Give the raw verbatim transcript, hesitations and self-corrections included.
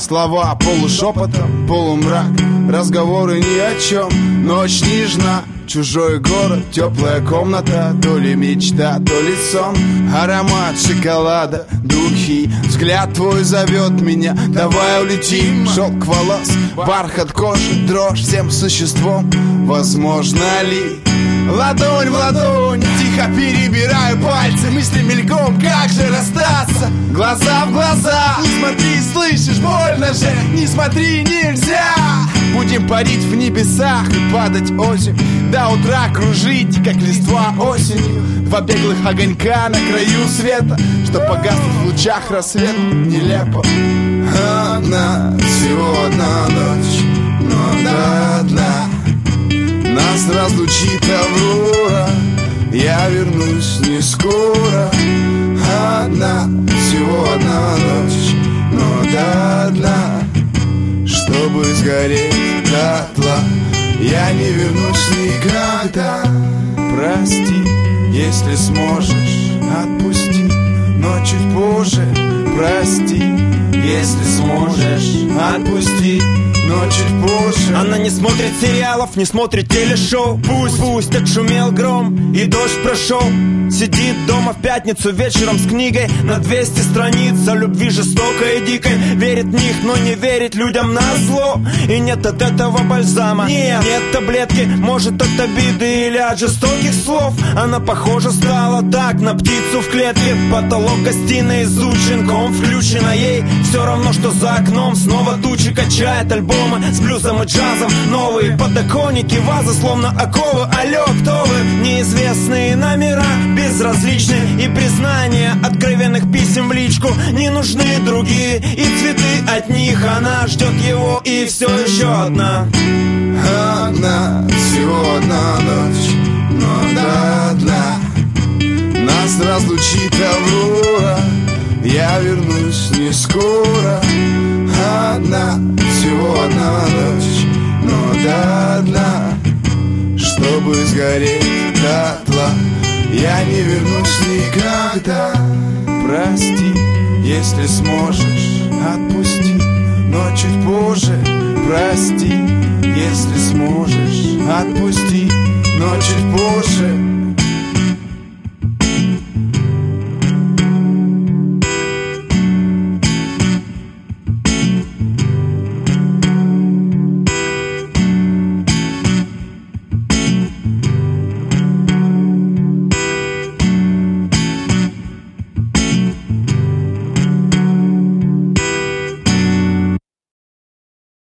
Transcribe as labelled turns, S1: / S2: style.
S1: Слова полушепотом, полумрак, разговоры ни о чем. Ночь нежна, чужой город, теплая комната. То ли мечта, то ли сон. Аромат шоколада, духи. Взгляд твой зовет меня, давай улетим. Шелк волос, бархат кожи, дрожь всем существом. Возможно ли? Ладонь в ладонь, тихо перебираю пальцы. Мысли мельком, как же расстаться? Глаза в глаза, не смотри, слышишь, больно же. Не смотри, нельзя. Будем парить в небесах и падать озимь. До утра кружить, как листва осенью. Два беглых огонька на краю света, что погаснут в лучах рассвета. Нелепо. Одна, всего одна ночь, но до дна нас разлучит Аврора. Я вернусь не скоро. Одна, всего одна ночь, но до дна, чтобы сгореть дотла. Я не вернусь никогда. Прости, если сможешь, отпусти, но чуть позже. Прости, если сможешь, отпусти, но чуть позже.
S2: Она не смотрит сериалов, не смотрит телешоу. Пусть, пусть отшумел гром и дождь прошел. Сидит дома в пятницу вечером с книгой на двести страниц о любви жестокой и дикой. Верит в них, но не верит людям на зло. И нет от этого бальзама, нет, нет таблетки. Может от обиды или от жестоких слов. Она похожа стала так на птицу в клетке. Потолок гостиной изучен, ком включена. Ей все равно, что за окном снова тучи. Качает альбомы с блюзом и джазом. Новые подоконники, вазы словно оковы. Алло, кто вы? Неизвестные номера, безразличны. И признания откровенных писем в личку. Не нужны другие и цветы от них. Она ждет его и все еще одна.
S1: Одна, всего одна ночь, но до дна нас разлучит Аврора. Я вернусь не скоро. Одна, всего одна ночь, но до дна, чтобы сгореть дотла. Я не вернусь никогда. Прости, если сможешь, отпусти, но чуть позже. Прости, если сможешь, отпусти, но чуть позже.